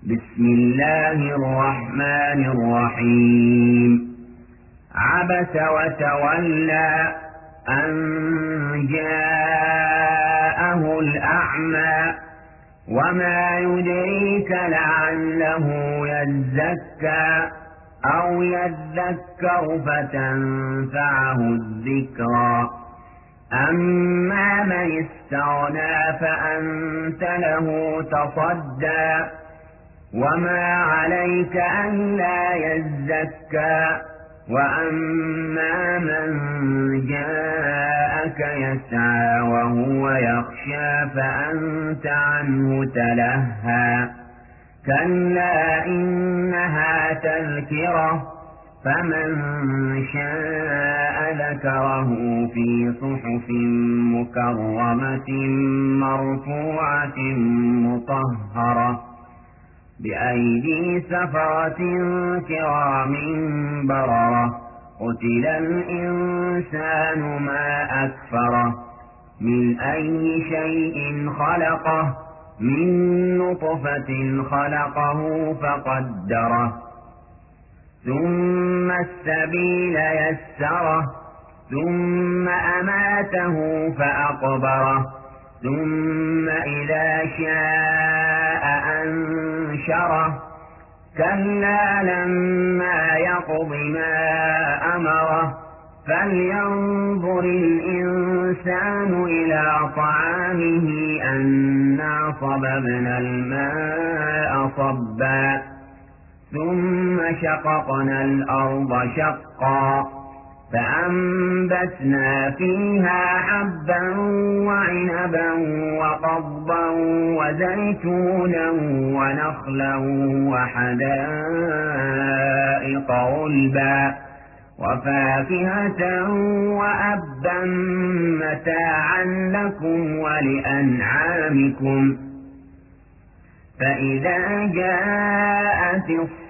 بسم الله الرحمن الرحيم عبس وتولى أن جاءه الأعمى وما يدريك لعله يزكى أو يذكر فتنفعه الذكرى أما من استغنى فأنت له تصدى وما عليك ألا يزكى وأما من جاءك يسعى وهو يخشى فأنت عنه تلهى كلا إنها تذكرة فمن شاء ذكره في صحف مكرمة مرفوعة مطهرة بأيدي سفرة كرام بررة قتل الإنسان ما أكفره من أي شيء خلقه من نطفة خلقه فقدره ثم السبيل يسره ثم أماته فأقبره ثم إذا شاء أنشره كلا لما يقض ما أمره فلينظر الإنسان إلى طعامه أنا صببنا الماء صبا ثم شققنا الأرض شقا فأنبتنا فيها حبا وعنبا وقضبا وزيتونا ونخلا وحدائق غلبا وفاكهة وأبا متاعا لكم ولأنعامكم فإذا جاءت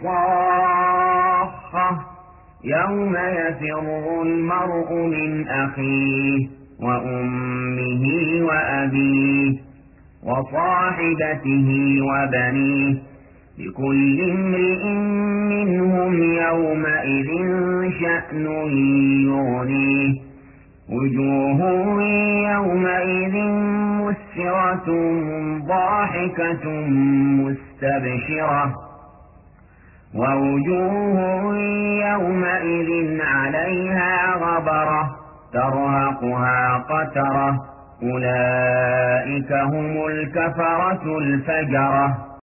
الصاخة يوم يفر المرء من أخيه وأمه وأبيه وصاحبته وبنيه لكل امرئ منهم يومئذ شأن يغنيه وجوه يومئذ مسفرة ضاحكة مستبشرة ووجوه يومئذ عليها غبرة ترهقها قترة أولئك هم الكفرة الفجرة